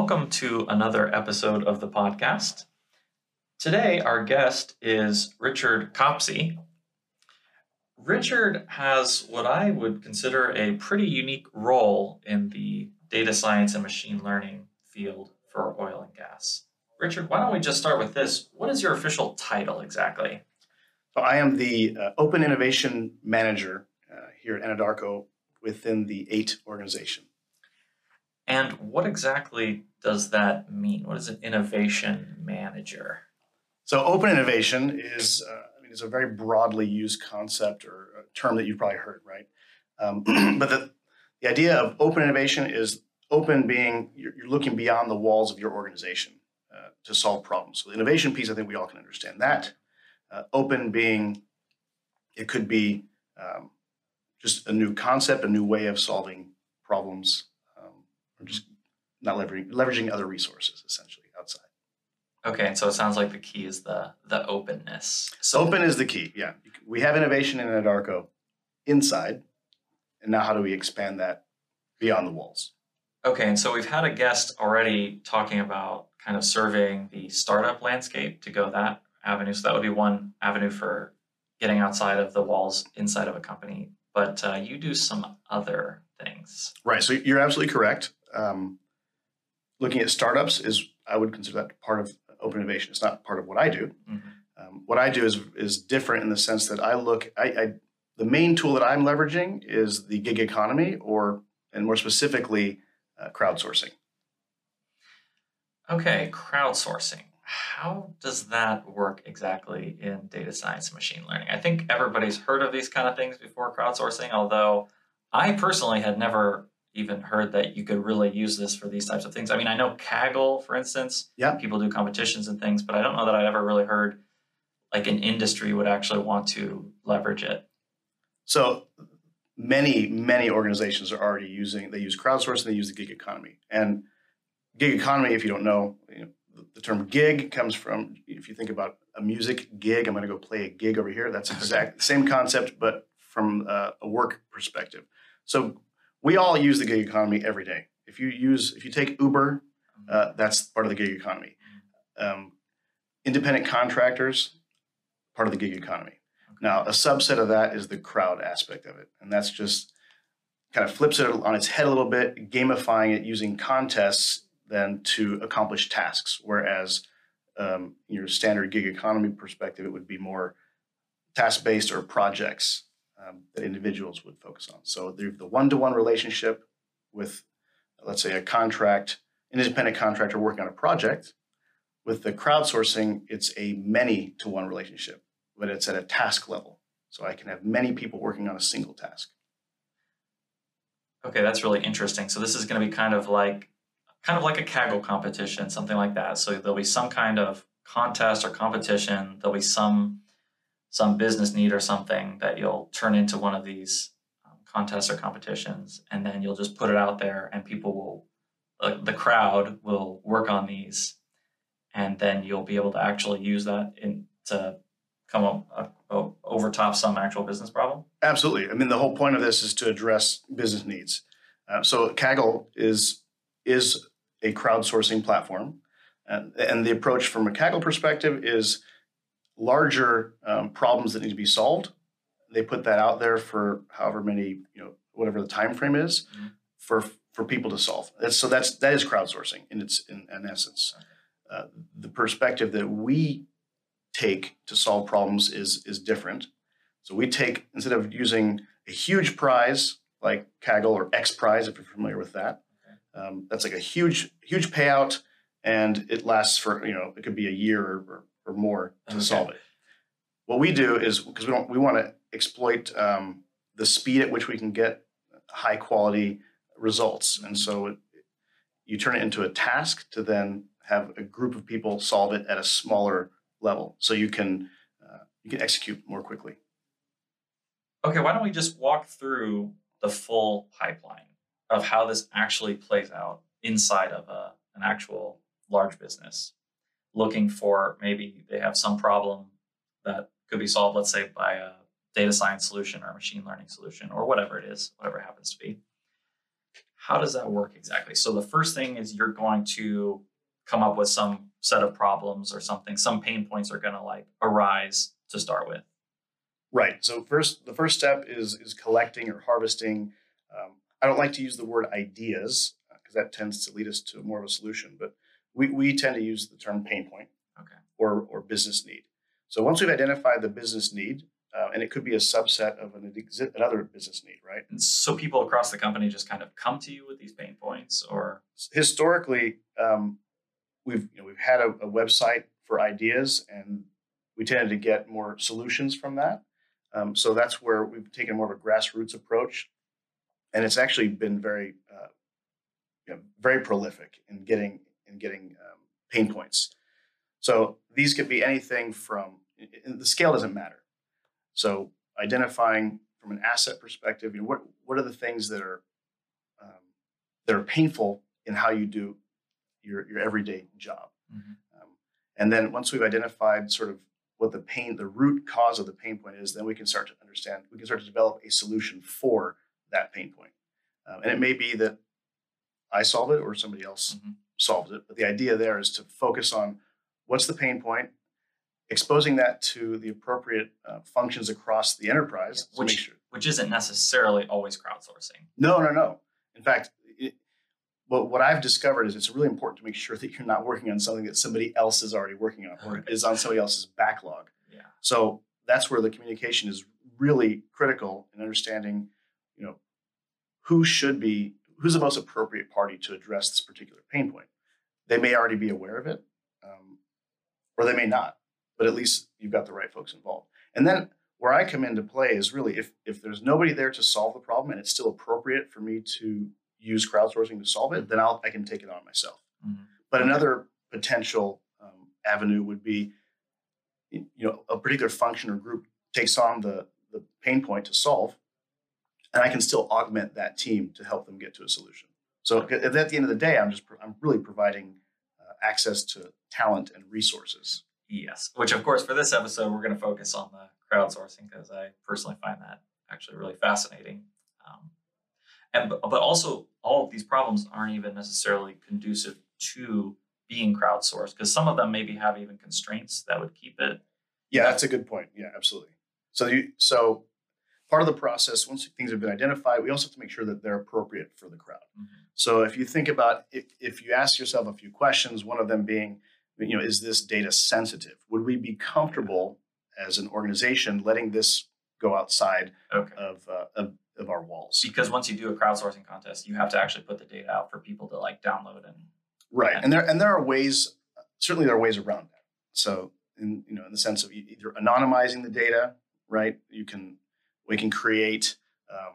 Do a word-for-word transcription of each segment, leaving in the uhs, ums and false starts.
welcome to another episode of the podcast. Today, our guest is Richard Copsey. Richard has what I would consider a pretty unique role in the data science and machine learning field for oil and gas. Richard, why don't we just start with this? What is your official title exactly? So I am the uh, Open Innovation Manager uh, here at Anadarko within the eight organization. And what exactly does that mean? What is an innovation manager? So open innovation is, uh, I mean, it's a very broadly used concept or a term that you've probably heard, right? Um, but the, the idea of open innovation is open being, you're, you're looking beyond the walls of your organization uh, to solve problems. So the innovation piece, I think we all can understand that. Uh, open being, it could be um, just a new concept, a new way of solving problems, um, or just not leveraging, leveraging other resources essentially outside. Okay, and so it sounds like the key is the the openness. So Open is the key, yeah. We have innovation in Anadarko inside, and now how do we expand that beyond the walls? Okay, and so we've had a guest already talking about kind of surveying the startup landscape to go that avenue. So that would be one avenue for getting outside of the walls inside of a company. But uh, you do some other things. Right, so you're absolutely correct. Um, looking at startups is, I would consider that part of open innovation. It's not part of what I do. Mm-hmm. Um, what I do is is different in the sense that I look, I, I the main tool that I'm leveraging is the gig economy, or, and more specifically, uh, crowdsourcing. Okay, crowdsourcing. How does that work exactly in data science and machine learning? I think everybody's heard of these kind of things before, crowdsourcing, although I personally had never even heard that you could really use this for these types of things. I mean, I know Kaggle, for instance, Yeah. people do competitions and things, but I don't know that I ever really heard like an industry would actually want to leverage it. So many, many organizations are already using, they use crowdsourcing, they use the gig economy. And gig economy, if you don't know, you know the, the term gig comes from, if you think about a music gig, I'm going to go play a gig over here. That's exact the same concept, but from uh, a work perspective. So we all use the gig economy every day. If you use, if you take Uber, uh, that's part of the gig economy. Um, independent contractors, part of the gig economy. Now, a subset of that is the crowd aspect of it. And that's just kind of flips it on its head a little bit, gamifying it using contests then to accomplish tasks. Whereas um, your standard gig economy perspective, it would be more task-based or projects um, that individuals would focus on. So there's the one-to-one relationship with, let's say, a contract, an independent contractor working on a project. With the crowdsourcing, it's a many-to-one relationship, but it's at a task level. So I can have many people working on a single task. Okay, that's really interesting. So this is going to be kind of like kind of like a Kaggle competition, something like that. So there'll be some kind of contest or competition. There'll be some some business need or something that you'll turn into one of these um, contests or competitions, and then you'll just put it out there, and people will, uh, the crowd will work on these, and then you'll be able to actually use that in to come up uh, over top some actual business problem. Absolutely. I mean, the whole point of this is to address business needs. Uh, so Kaggle is is a crowdsourcing platform, and, and the approach from a Kaggle perspective is larger um, problems that need to be solved. They put that out there for however many, you know, whatever the time frame is, mm-hmm. for for people to solve. That's, so that's that is crowdsourcing in its in, in essence. Uh, the perspective that we take to solve problems is is different. So we take, instead of using a huge prize like Kaggle or X Prize, if you're familiar with that, okay. um, that's like a huge huge payout, and it lasts for, you know, it could be a year or, or more to okay. solve it. What we do is, because we don't we want to exploit um, the speed at which we can get high quality results, and so it, you turn it into a task to then have a group of people solve it at a smaller level, so you can uh, you can execute more quickly. Okay, why don't we just walk through the full pipeline of how this actually plays out inside of a, an actual large business, looking for, maybe they have some problem that could be solved, let's say, by a data science solution or a machine learning solution or whatever it is, whatever it happens to be. How does that work exactly? So the first thing is you're going to come up with some set of problems or something. Some pain points are going to like arise to start with. Right. So first, the first step is is collecting or harvesting. Um, I don't like to use the word ideas because that tends to lead us to more of a solution, but we, we tend to use the term pain point Okay. or or business need. So once we've identified the business need, uh, and it could be a subset of an exi- another business need, right? And so people across the company just kind of come to you with these pain points, or Historically, um, we've you know, we've had a, a website for ideas, and we tended to get more solutions from that. Um, so that's where we've taken more of a grassroots approach, and it's actually been very uh, you know, very prolific in getting in getting um, pain points. So these could be anything from the scale doesn't matter. So identifying from an asset perspective, you know, what what are the things that are um, that are painful in how you do your your everyday job. Mhm. Um, and then once we've identified sort of what the pain, the root cause of the pain point is, then we can start to understand, we can start to develop a solution for that pain point. Um, and it may be that I solve it or somebody else Mhm. solves it. But the idea there is to focus on what's the pain point, exposing that to the appropriate uh, functions across the enterprise. To make which sure. which isn't necessarily always crowdsourcing. No, no, no. In fact, it, well, what I've discovered is it's really important to make sure that you're not working on something that somebody else is already working on or Okay. is on somebody else's backlog. Yeah. So that's where the communication is really critical in understanding, you know, who should be, who's the most appropriate party to address this particular pain point. They may already be aware of it, um, or they may not, but at least you've got the right folks involved. And then where I come into play is really if if there's nobody there to solve the problem and it's still appropriate for me to use crowdsourcing to solve it, then I'll I can take it on myself. Mhm. But Okay. another potential um, avenue would be, you know, a particular function or group takes on the the pain point to solve, and I can still augment that team to help them get to a solution. So at at the end of the day, I'm just pro- I'm really providing uh, access to talent and resources. Yes, which of course for this episode we're going to focus on the crowdsourcing because I personally find that actually really fascinating. Um, and but but also all of these problems aren't even necessarily conducive to being crowdsourced because some of them maybe have even constraints that would keep it. Yeah, that's a good point. Yeah, absolutely. So you so part of the process, once things have been identified, we also have to make sure that they're appropriate for the crowd. Mhm. So if you think about if, if you ask yourself a few questions, one of them being, you know, is this data sensitive? Would we be comfortable as an organization letting this go outside Okay. of uh, of, of our walls? Because once you do a crowdsourcing contest, you have to actually put the data out for people to like download and Right, and and there and there are ways. Certainly, there are ways around that. So, in you know, in the sense of e- either anonymizing the data, right? You can we can create, um,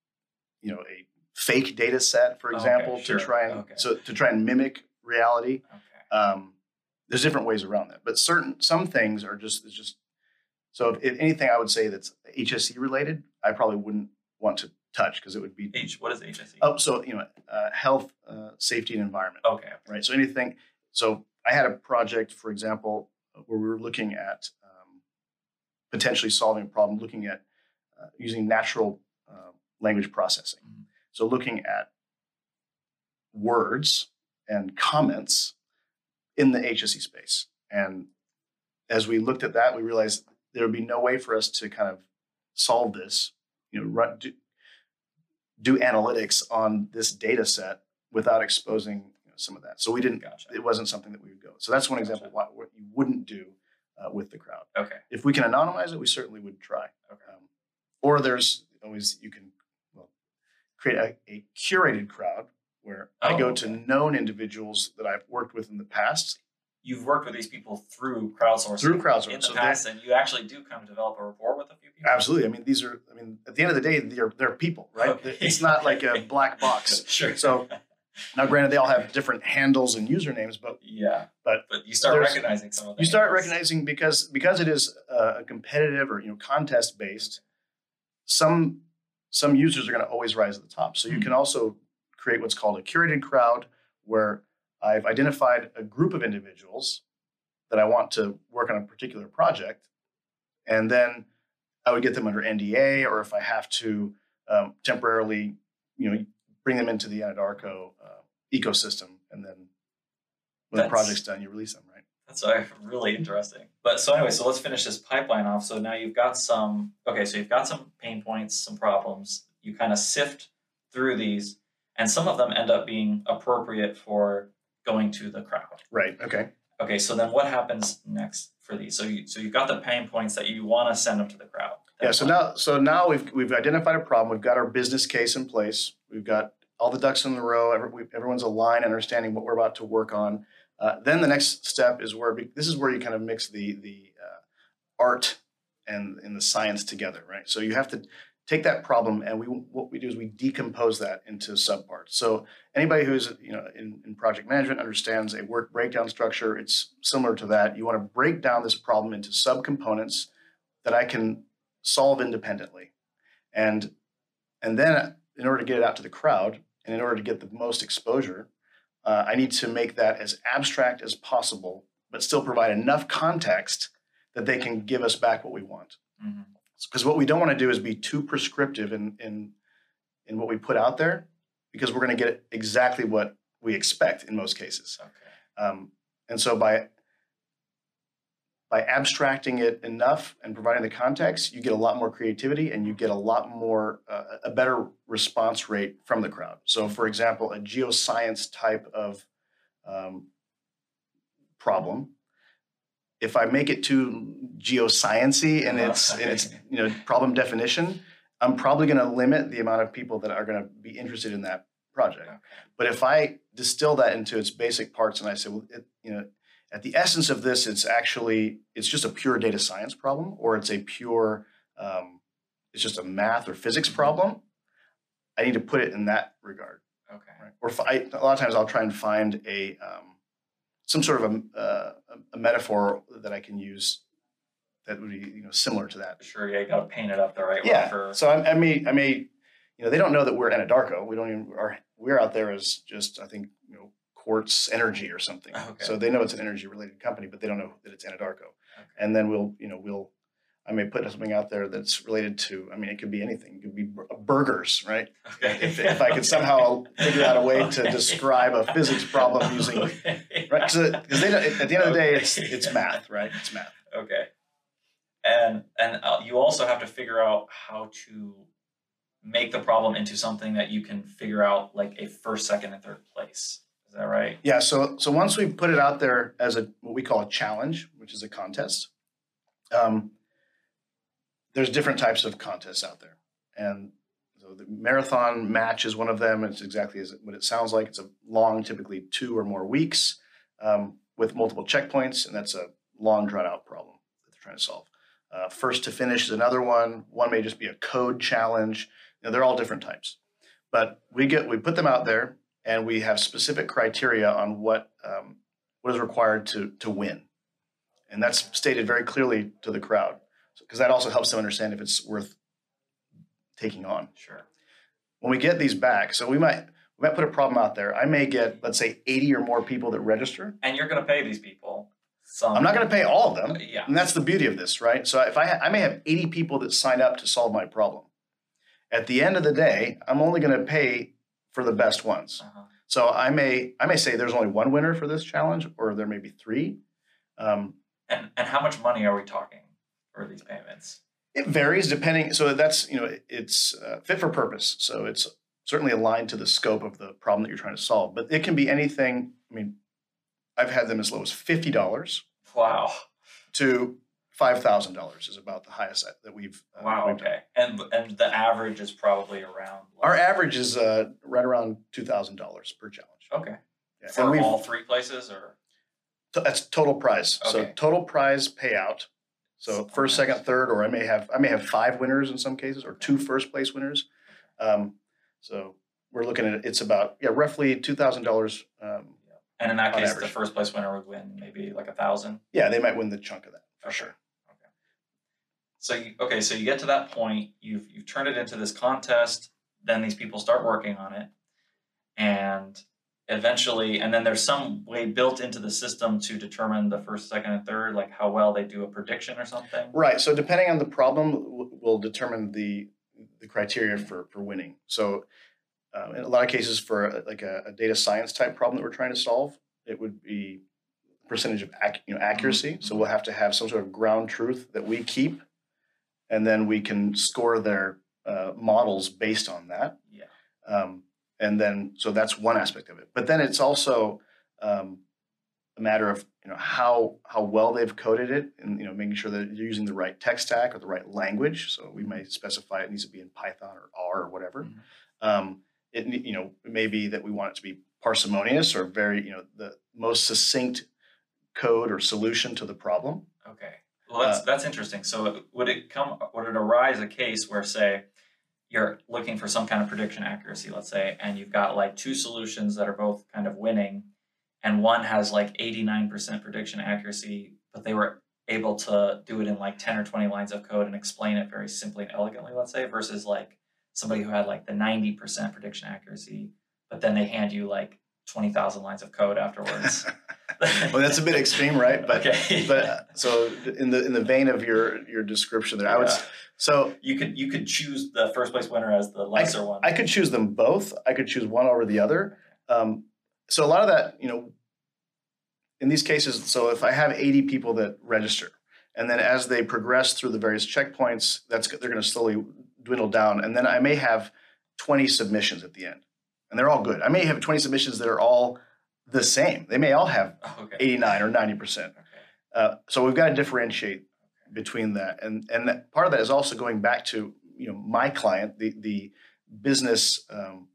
you know, a fake data set, for Okay, example, sure. to try and Okay. so to try and mimic reality. okay. Um, there's different ways around that, but certain some things are just it's just so. If, if anything, I would say that's H S E related, I probably wouldn't want to touch because it would be H what is H S E? oh, so you know, uh, health, uh, safety, and environment. Okay. Right. So anything. So I had a project, for example, where we were looking at um, potentially solving a problem, looking at uh, using natural uh, language processing. Mhm. So looking at words and comments in the H S E space. And as we looked at that, we realized there would be no way for us to kind of solve this, you know, run, do, do analytics on this data set without exposing you know, some of that. So we didn't, Gotcha. it wasn't something that we would go. So that's one example Gotcha. of what, what you wouldn't do uh, with the crowd. Okay. If we can anonymize it, we certainly would try. Okay. Um, or there's always, you can well, create a, a curated crowd where I Oh, go okay. to known individuals that I've worked with in the past. You've worked with these people through crowdsourcing. Through crowdsourcing. In the So past, and you actually do kind of develop a rapport with a few people. Absolutely. I mean, these are, I mean, at the end of the day, they're, they're people, right? Okay. It's not like a black box. Sure. So now, granted, they all have different handles and usernames, but yeah, but but you start there's- recognizing some of them. you start recognizing because because it is uh, a competitive or you know contest based. Some some users are going to always rise at the top. So you Hmm. can also create what's called a curated crowd, where I've identified a group of individuals that I want to work on a particular project, and then I would get them under N D A, or if I have to um, temporarily, you know, bring them into the Anadarko uh, ecosystem, and then when That's, the project's done, you release them, right? That's uh, really interesting. But so anyway, so let's finish this pipeline off. So now you've got some, okay, so you've got some pain points, some problems. You kind of sift through these, and some of them end up being appropriate for going to the crowd. Right. Okay. Okay. So then what happens next for these? So you, so you've got the pain points that you want to send them to the crowd. Yeah. So now, so now we've we've identified a problem. We've got our business case in place. We've got all the ducks in the row. Every, we, everyone's aligned, understanding what we're about to work on. Uh, then the next step is where this is where you kind of mix the the uh, art and and the science together, right? So you have to take that problem, and we what we do is we decompose that into subparts. So anybody who's you know in, in project management understands a work breakdown structure. It's similar to that. You want to break down this problem into subcomponents that I can solve independently, and and then in order to get it out to the crowd, and in order to get the most exposure, uh, I need to make that as abstract as possible, but still provide enough context that they can give us back what we want. Mm-hmm. Because what we don't want to do is be too prescriptive in in in what we put out there, because we're going to get exactly what we expect in most cases. Okay. Um, and so by by abstracting it enough and providing the context, you get a lot more creativity, and you get a lot more uh, a better response rate from the crowd. So, for example, a geoscience type of um, problem, if I make it too geoscience-y and it's and it's you know problem definition, I'm probably going to limit the amount of people that are going to be interested in that project. Okay. But if I distill that into its basic parts, and I say, well, it, you know, at the essence of this, it's actually it's just a pure data science problem, or it's a pure um, it's just a math or physics problem. I need to put it in that regard. Okay. Right? Or fi- a lot of times I'll try and find a um, some sort of a, uh, a metaphor that I can use that would be you know similar to that. Sure. Yeah, you got to paint it up the right way. Yeah. For... So I, I may I may you know they don't know that we're Anadarko. We don't even are we're out there as just I think you know Quartz Energy or something. Okay. So they know it's an energy related company, but they don't know that it's Anadarko. Okay. And then we'll you know we'll I may put something out there that's related to, I mean, it could be anything. It could be bur- burgers, right? Okay. If, if I could somehow figure out a way to Okay. describe a physics problem using, Okay. right? Because they don't, at the end of the day, it's Okay. it's math, right? It's math. Okay. And and uh, you also have to figure out how to make the problem into something that you can figure out like a first, second, and third place. Is that right? Yeah. So so once we put it out there as a what we call a challenge, which is a contest, um, there's different types of contests out there, and so the marathon match is one of them. It's exactly as it, what it sounds like. It's a long, typically two or more weeks, um, with multiple checkpoints, and that's a long, drawn-out problem that they're trying to solve. Uh, first to finish is another one. One may just be a code challenge. You know, they're all different types, but we get we put them out there, and we have specific criteria on what um, what is required to to win, and that's stated very clearly to the crowd, because that also helps them understand if it's worth taking on. Sure. When we get these back, so we might we might put a problem out there. I may get, let's say, eighty or more people that register. And you're going to pay these people some. I'm not going to pay all of them, Yeah. and that's the beauty of this, right? So if I ha- I may have eighty people that sign up to solve my problem. At the end of the day, I'm only going to pay for the best ones. Uh-huh. So I may I may say there's only one winner for this challenge, or there may be three. Um, And and how much money are we talking for these payments? It varies depending. So that's you know it's uh, fit for purpose. So it's certainly aligned to the scope of the problem that you're trying to solve. But it can be anything. I mean, I've had them as low as fifty dollars Wow. to five thousand dollars is about the highest that we've. Uh, Wow. we've done. Okay. And and the average is probably around. like- Our average is uh, right around two thousand dollars per challenge. Okay. Yeah. For And we've, all three places, or t- that's total prize. So Okay. total prize payout. So first, Okay. second, third, or I may have I may have five winners in some cases, or two first place winners. Um, so we're looking at it's about yeah roughly two thousand dollars. Um, and in that on case, average. the first place winner would win maybe like a thousand. yeah, they might win the chunk of that for Okay. sure. So you, okay, so you get to that point, you've you've turned it into this contest, then these people start working on it, and eventually, and then there's some way built into the system to determine the first, second, and third, like how well they do a prediction or something. Right. So depending on the problem, w- will determine the the criteria for for winning. So Um, in a lot of cases, for a, like a, a data science type problem that we're trying to solve, it would be percentage of ac- you know accuracy. So we'll have to have some sort of ground truth that we keep, and then we can score their uh, models based on that. Yeah. Um, and then so that's one aspect of it. But then it's also um, a matter of you know how how well they've coded it, and you know making sure that you're using the right tech stack or the right language. So we may specify it needs to be in Python or R or whatever. Mhm. Um, it you know it may be that we want it to be parsimonious or very you know the most succinct code or solution to the problem. Okay. Well, that's Uh, that's interesting. So would it come would it arise a case where, say, you're looking for some kind of prediction accuracy, let's say, and you've got like two solutions that are both kind of winning, and one has like eighty-nine percent prediction accuracy, but they were able to do it in like ten or twenty lines of code and explain it very simply and elegantly, let's say, versus like somebody who had like the ninety percent prediction accuracy, but then they hand you like twenty thousand lines of code afterwards. well, that's a bit extreme, right? But Okay. but uh, so in the in the vein of your your description there, I would Yeah. s- so You could you could choose the first place winner as the lesser one. I could choose them both. I could choose one over the other. Um, so a lot of that, you know, in these cases, so if I have eighty people that register, and then as they progress through the various checkpoints, that's they're going to slowly dwindle down, and then I may have twenty submissions at the end, and they're all good. I may have twenty submissions that are all the same. They may all have Okay. eighty-nine or ninety percent. Okay. Uh, so we've got to differentiate between that, and and that, part of that is also going back to you know my client, the the business um,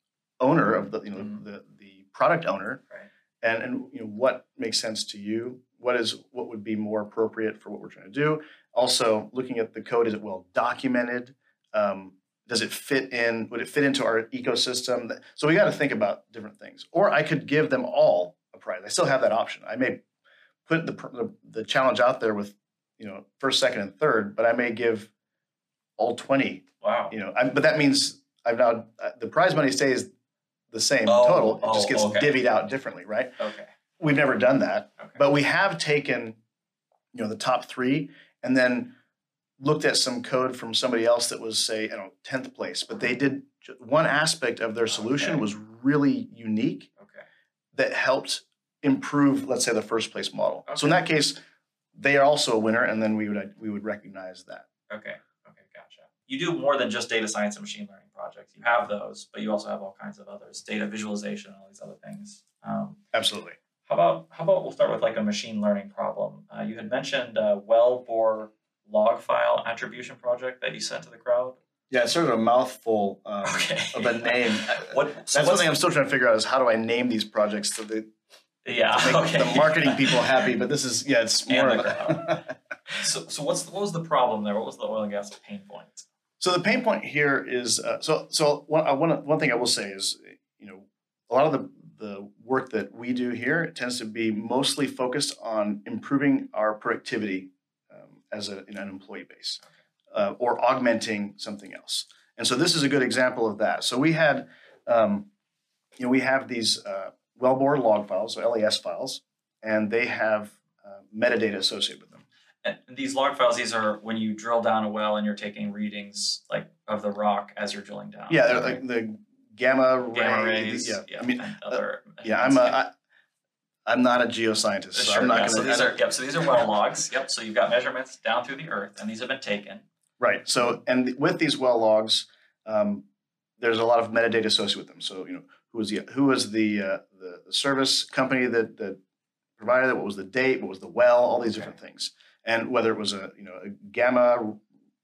owner of the you know Mhm. the the product owner, Right. and and you know what makes sense to you. What is what would be more appropriate for what we're trying to do. Also, looking at the code, is it well documented? Um, does it fit in? Would it fit into our ecosystem? So we got to think about different things. Or I could give them all a prize. I still have that option. I may put the the, the challenge out there with you know first, second, and third, but I may give all twenty. Wow. You know, I, but that means I've now uh, the prize money stays the same Oh, total. It just oh, gets okay. divvied out differently, right? Okay. We've never done that, Okay. but we have taken you know the top three and then looked at some code from somebody else that was say I don't know tenth place, but they did ju- one aspect of their solution Okay. was really unique Okay. that helped improve, let's say, the first place model. So in Okay. that case, they are also a winner, and then we would we would recognize that. Okay. Okay. Gotcha. You do more than just data science and machine learning projects. You have those, but you also have all kinds of others, data visualization, all these other things. Um, Absolutely. how about how about we'll start with like a machine learning problem. Uh, you had mentioned a well bore log file attribution project that you sent to the crowd. Yeah, it's sort of a mouthful um, Okay. of a name. What? That's So one what's thing I'm still trying to figure out is how do I name these projects so they yeah. to make Okay. the marketing people happy. But this is yeah, it's more And of the a So so what's what was the problem there? What was the oil and gas pain point? So the pain point here is uh, so so one uh, one one thing I will say is you know a lot of the the work that we do here tends to be mostly focused on improving our productivity um, as a, in an employee base uh, or augmenting something else. And so this is a good example of that. So we had um, you know we have these uh, well-bore log files, so L E S files, and they have uh, metadata associated with them. And these log files, these are when you drill down a well and you're taking readings like of the rock as you're drilling down. Yeah, they're right? like the gamma, Gamma ray, rays. Yeah, Yeah. I mean, and uh, other. yeah, I'm a, I, I'm not a geoscientist, so Sure, I'm not yeah, going so to. these are yep. So these are well logs. Yep. So you've got measurements down through the earth, and these have been taken. Right. So, and with these well logs, um, there's a lot of metadata associated with them. So, you know, who was the who was the uh, the, the service company that that provided it? What was the date? What was the well? All these Okay. different things, and whether it was a you know a gamma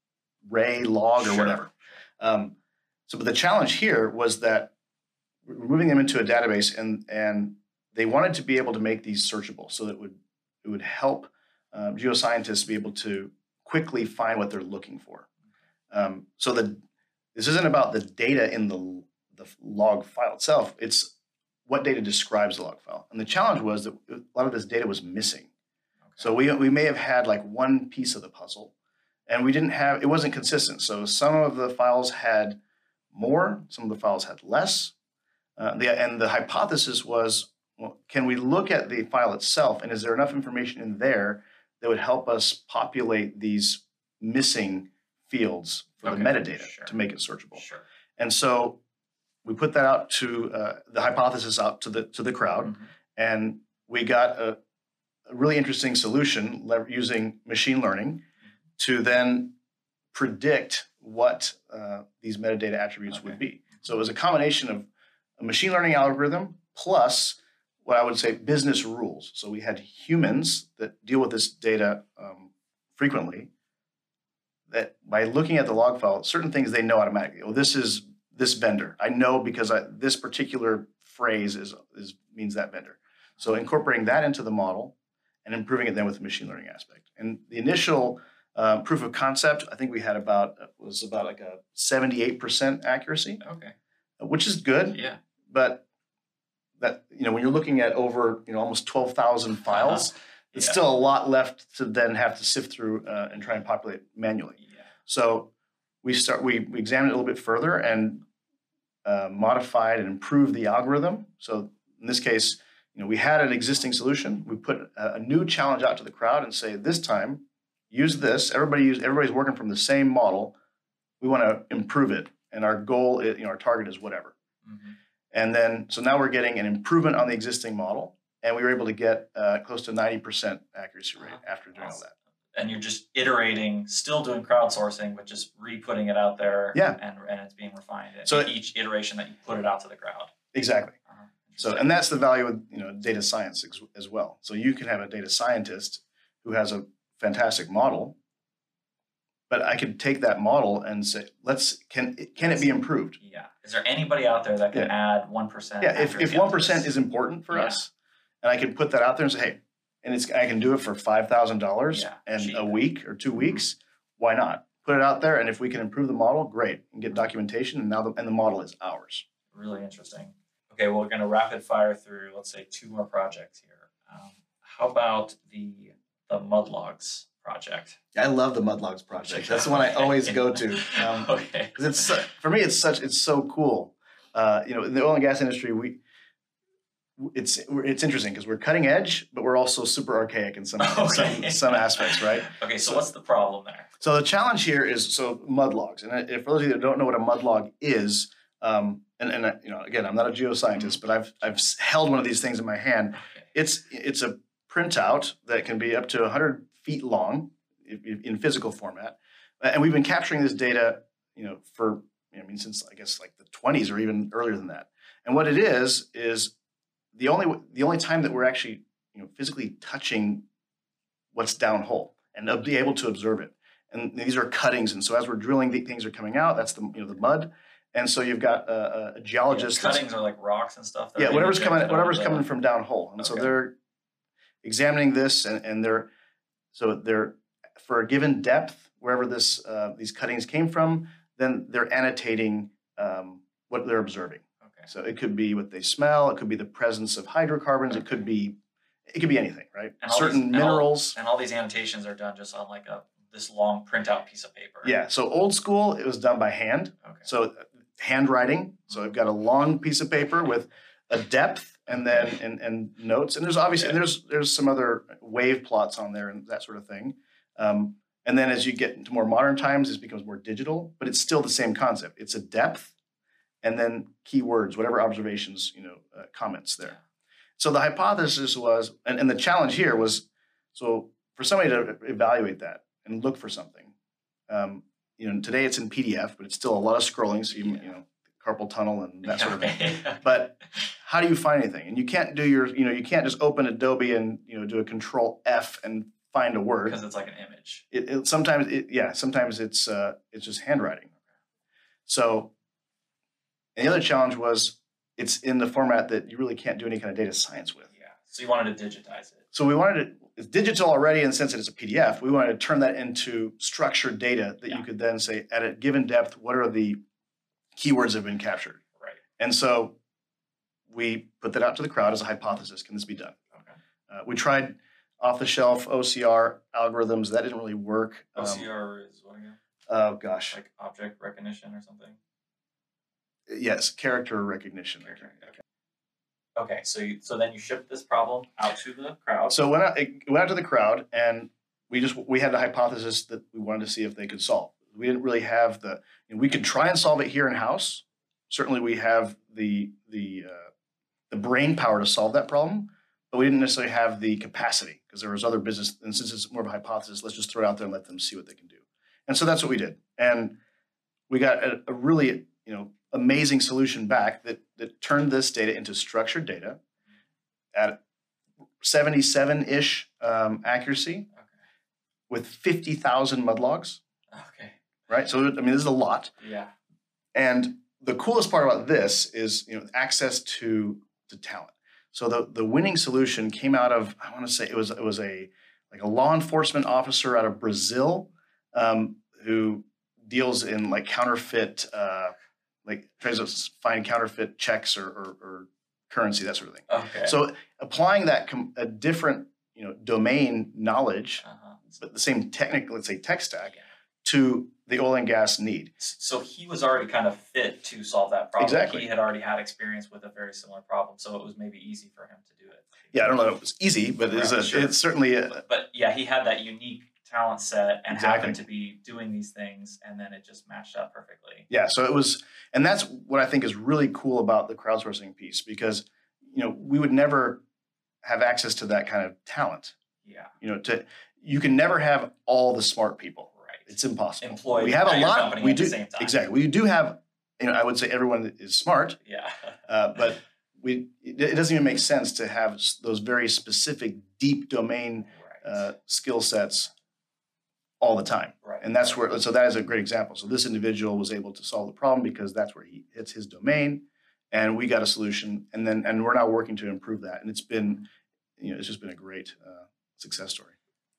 ray log or Sure. whatever. Um, so, but the challenge here was that we're moving them into a database, and and they wanted to be able to make these searchable, so that it would it would help um, geoscientists be able to quickly find what they're looking for. Um, so the this isn't about the data in the the log file itself. It's what data describes the log file. And the challenge was that a lot of this data was missing. Okay. So we we may have had like one piece of the puzzle, and we didn't have it wasn't consistent. So some of the files had more, some of the files had less. Uh, the, and the hypothesis was, well, can we look at the file itself, and is there enough information in there that would help us populate these missing fields for Okay, the metadata sure. to make it searchable? Sure. And so we put that out to uh, the hypothesis out to the to the crowd, Mm-hmm. and we got a, a really interesting solution le- using machine learning to then predict what uh, these metadata attributes Okay. would be. So it was a combination of a machine learning algorithm plus what I would say business rules. So we had humans that deal with this data um, frequently, that by looking at the log file, certain things they know automatically. Oh, this is this vendor. I know because I, this particular phrase is, is means that vendor. So incorporating that into the model and improving it then with the machine learning aspect. And the initial uh, proof of concept, I think we had about was about like a seventy-eight percent accuracy, Okay. which is good. Yeah. But that, you know, when you're looking at over, you know, almost twelve thousand files, Uh-huh. it's Yeah. still a lot left to then have to sift through uh, and try and populate manually. Yeah. So we start we, we examined it a little bit further and uh, modified and improved the algorithm. So in this case, you know, we had an existing solution. We put a, a new challenge out to the crowd and say, this time, use this. Everybody use everybody's working from the same model. We want to improve it, and our goal, is, you know, our target is whatever. Mm-hmm. And then, so now we're getting an improvement on the existing model, and we were able to get uh, close to ninety percent accuracy rate after doing all Awesome. that. And you're just iterating, still doing crowdsourcing, but just re-putting it out there. Yeah. And and it's being refined. And So each iteration that you put it out to the crowd. Exactly. Uh-huh. So, and that's the value of, you know, data science ex- as well. So you can have a data scientist who has a fantastic model, but I could take that model and say, let's can can it be improved? Yeah. Is there anybody out there that can add one percent? Yeah. If if one percent is important for Yeah. us, and I can put that out there and say, hey, and it's I can do it for five thousand dollars Yeah, and cheap. a week or two Mhm. weeks, why not? Put it out there, and if we can improve the model, great, and get documentation, and now the and the model is ours. Really interesting. Okay, well, we're going to rapid fire through, let's say, two more projects here. Um, how about the the Mudlogs project? I love the Mudlogs project. Check That's it the one I out. always go to. Um, Okay. 'cause it's su- for me, it's such it's so cool. Uh, you know, in the oil and gas industry, we it's it's interesting because we're cutting edge, but we're also super archaic in some in Okay. some some aspects, right? Okay, so, So- what's the problem there? So the challenge here is so mud logs, and if for those of you that don't know what a mud log is, um, and and uh, you know, again, I'm not a geoscientist, but I've I've s- held one of these things in my hand. Okay. It's it's a printout that can be up to one hundred feet long in, in physical format, and we've been capturing this data, you know, for I mean since I guess like the twenties or even earlier than that. And what it is is the only the only time that we're actually you know physically touching what's downhole and uh, be able to observe it. And these are cuttings, and so as we're drilling, the things are coming out. That's the you know the mud, and so you've got a, a geologist. Yeah, that's- cuttings are like rocks and stuff. that are yeah, being whatever's coming, ejected whatever's onto coming the- from downhole, and so Okay. they're examining this, and, and they're so they're for a given depth wherever this uh, these cuttings came from, then they're annotating um, what they're observing. Okay. So it could be what they smell, it could be the presence of hydrocarbons, it could be it could be anything, right? And all Certain these- and all- minerals. And all these annotations are done just on like a this long printout piece of paper. Yeah. So old school, it was done by hand. Okay. So uh, handwriting. So I've got a long piece of paper with a depth and then and, and notes. And there's obviously Yeah. and there's there's some other wave plots on there and that sort of thing. Um, and then as you get into more modern times, this becomes more digital, but it's still the same concept. It's a depth and then keywords, whatever observations, you know, uh, comments there. So the hypothesis was, and, and the challenge here was, so for somebody to evaluate that and look for something, um, you know, today it's in P D F, but it's still a lot of scrolling. So you, Yeah. you know, carpal tunnel and that sort of thing. Yeah. But how do you find anything? And you can't do your, you know, you can't just open Adobe and, you know, do a control F and find a word. Because it's like an image. It, it sometimes, it, yeah, sometimes it's, uh, it's just handwriting. So, and the other challenge was it's in the format that you really can't do any kind of data science with. Yeah. So you wanted to digitize it. So we wanted it, it's digital already in the sense that it's a P D F. We wanted to turn that into structured data that Yeah. you could then say at a given depth, what are the keywords that have been captured? Right. And so we put that out to the crowd as a hypothesis. Can this be done? Okay. Uh, we tried off-the-shelf O C R algorithms. That didn't really work. Um, O C R is what again? oh, gosh. Like object recognition or something? Yes, character recognition. Okay. Okay. So you, so then you shipped this problem out to the crowd. So it went out, it went out to the crowd, and we just we had a hypothesis that we wanted to see if they could solve. We didn't really have the. You know, we could try and solve it here in house, certainly we have the the uh, the brain power to solve that problem, but we didn't necessarily have the capacity because there was other business. And since it's more of a hypothesis, let's just throw it out there and let them see what they can do. And so that's what we did. And we got a, a really, you know, amazing solution back that that turned this data into structured data at seventy-seven-ish um, accuracy Okay. with fifty thousand mud logs, Okay. right? So I mean, this is a lot. Yeah. And the coolest part about this is, you know, access to to talent. So the the winning solution came out of, I want to say it was it was a like a law enforcement officer out of Brazil um, who deals in like counterfeit, uh, like tries to find counterfeit checks or, or, or currency, that sort of thing. Okay. So applying that com- a different, you know, domain knowledge, uh-huh. but the same technical, let's say tech stack, Yeah. to the oil and gas need. So he was already kind of fit to solve that problem. Exactly. He had already had experience with a very similar problem, so it was maybe easy for him to do it. Yeah, I don't know if it was easy, but it's, Right, a, sure. it's certainly a, But, but yeah, he had that unique talent set and Exactly. happened to be doing these things, and then it just matched up perfectly. yeah. So it was, and that's what I think is really cool about the crowdsourcing piece, because, you know, we would never have access to that kind of talent. Yeah. You know, to you can never have all the smart people. Right. It's impossible. Employed we have a at your lot. company We at do the same time. exactly. We do have. You know, I would say everyone is smart, Yeah. uh, but we it it doesn't even make sense to have s- those very specific, deep domain right. uh, skill sets all the time. right. And that's where. So that is a great example. So this individual was able to solve the problem because that's where he hits his domain, and we got a solution. And then and we're now working to improve that. And it's been, you know, it's just been a great uh, success story.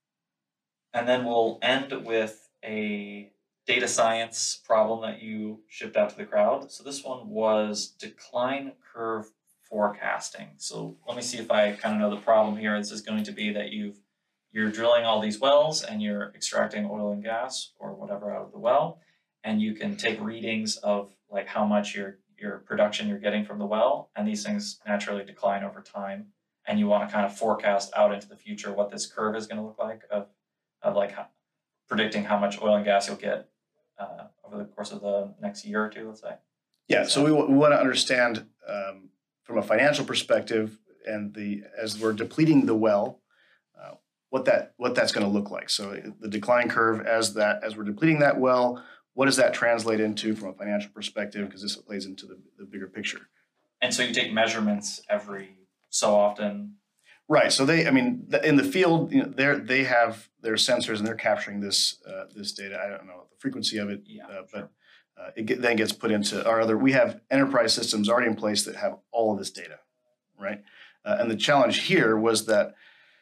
And then we'll end with a data science problem that you shipped out to the crowd. So this one was decline curve forecasting. So let me see if I kind of know the problem here. This is going to be that you've you're drilling all these wells and you're extracting oil and gas or whatever out of the well, and you can take readings of like how much your your production you're getting from the well, and these things naturally decline over time. And you want to kind of forecast out into the future what this curve is going to look like of of like how, predicting how much oil and gas you'll get uh, over the course of the next year or two, let's say. Yeah. So we, we want to understand um, from a financial perspective, and the as we're depleting the well, uh, what that what that's going to look like. So the decline curve as that as we're depleting that well, what does that translate into from a financial perspective? Because this plays into the, the bigger picture. And so you take measurements every so often. Right. So they, I mean, th- in the field, you know, they they have their sensors and they're capturing this uh, this data. I don't know the frequency of it, Yeah, uh, sure. but uh, it get, then gets put into our other. We have enterprise systems already in place that have all of this data, right? Uh, and the challenge here was that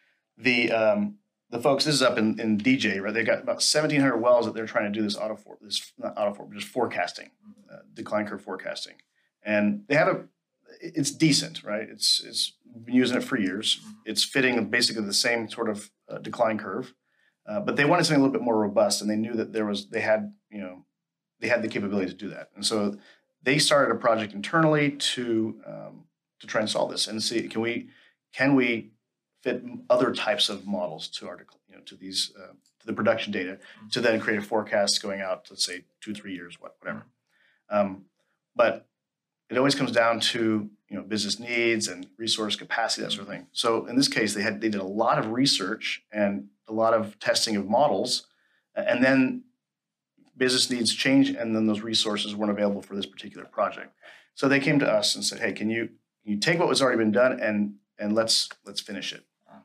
the um, the folks. This is up in, in D J, right? They got about seventeen hundred wells that they're trying to do this auto for this not auto for just forecasting, uh, decline curve forecasting, and they have a. It's decent, right? It's it's been using it for years. It's fitting basically the same sort of uh, decline curve, uh, but they wanted something a little bit more robust, and they knew that there was they had you know they had the capability to do that, and so they started a project internally to um, to try and solve this and see can we can we fit other types of models to our you know to these uh, to the production data Mm-hmm. to then create a forecast going out, let's say two three years, what whatever, um, but it always comes down to you know business needs and resource capacity, that sort of thing. So in this case, they had they did a lot of research and a lot of testing of models, and then business needs change, and then those resources weren't available for this particular project. So they came to us and said, "Hey, can you can you take what was already been done and and let's let's finish it." Uh-huh.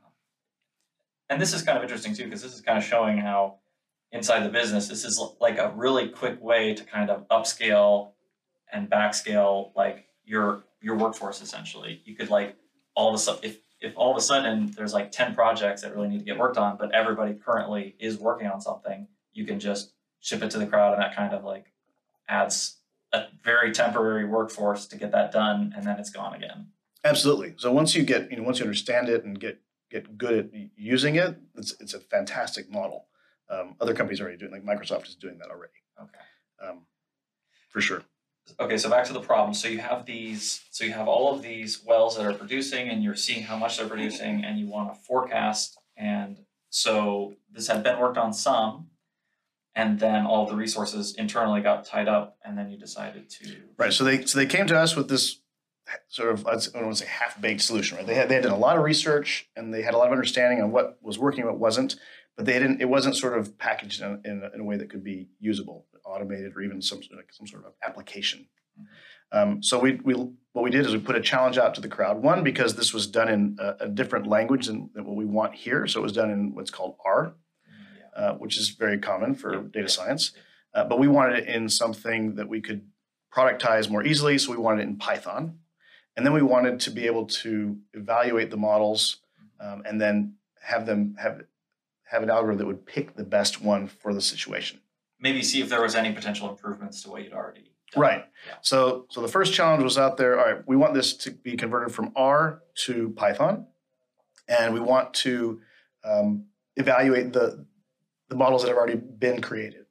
And this is kind of interesting too, because this is kind of showing how inside the business, this is like a really quick way to kind of upscale and backscale like your your workforce. Essentially, you could like all of a sudden if if all of a sudden there's like ten projects that really need to get worked on, but everybody currently is working on something, you can just ship it to the crowd, and that kind of like adds a very temporary workforce to get that done, and then it's gone again. Absolutely. So once you get you know once you understand it and get get good at using it, it's it's a fantastic model. Um, other companies are already doing, like Microsoft is doing that already. Okay. Um, for sure. Okay, so back to the problem. So you have these, so you have all of these wells that are producing, and you're seeing how much they're producing, and you want to forecast. And so this had been worked on some, and then all of the resources internally got tied up, and then you decided to Right. So they so they came to us with this sort of, I don't want to say half-baked solution, right? They had they had done a lot of research and they had a lot of understanding on what was working and what wasn't, but they didn't. It wasn't sort of packaged in, in, a, in a way that could be usable, automated, or even some like some sort of application. Mm-hmm. Um, so we we what we did is we put a challenge out to the crowd. One, because this was done in a, a different language than, than what we want here, so it was done in what's called R, yeah. uh, which is very common for yeah. data science. Uh, but we wanted it in something that we could productize more easily, so we wanted it in Python. And then we wanted to be able to evaluate the models um, and then have them have have an algorithm that would pick the best one for the situation. Maybe see if there was any potential improvements to what you'd already done. Right. Yeah. So so the first challenge was out there. All right, we want this to be converted from R to Python, and we want to um, evaluate the the models that have already been created.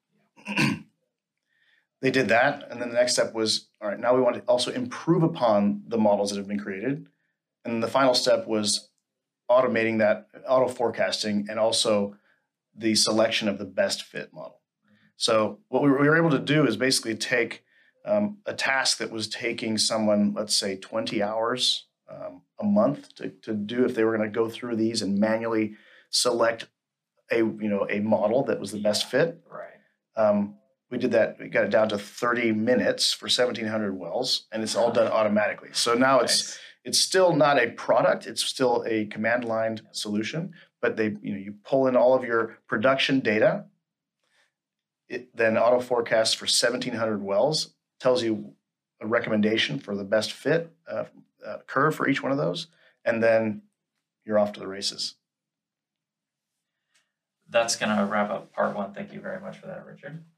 They did that, and then the next step was, all right, now we want to also improve upon the models that have been created. And the final step was automating that, auto forecasting, and also the selection of the best fit model. So what we were able to do is basically take um, a task that was taking someone, let's say twenty hours um, a month to, to do if they were going to go through these and manually select a, you know, a model that was the best fit. Right. Um, We did that. We got it down to thirty minutes for seventeen hundred wells, and it's all done automatically. So now Nice. it's it's still not a product. It's still a command line solution. But they, you know, you pull in all of your production data. It then auto forecasts for seventeen hundred wells, tells you a recommendation for the best fit uh, uh, curve for each one of those, and then you're off to the races. That's going to wrap up part one. Thank you very much for that, Richard.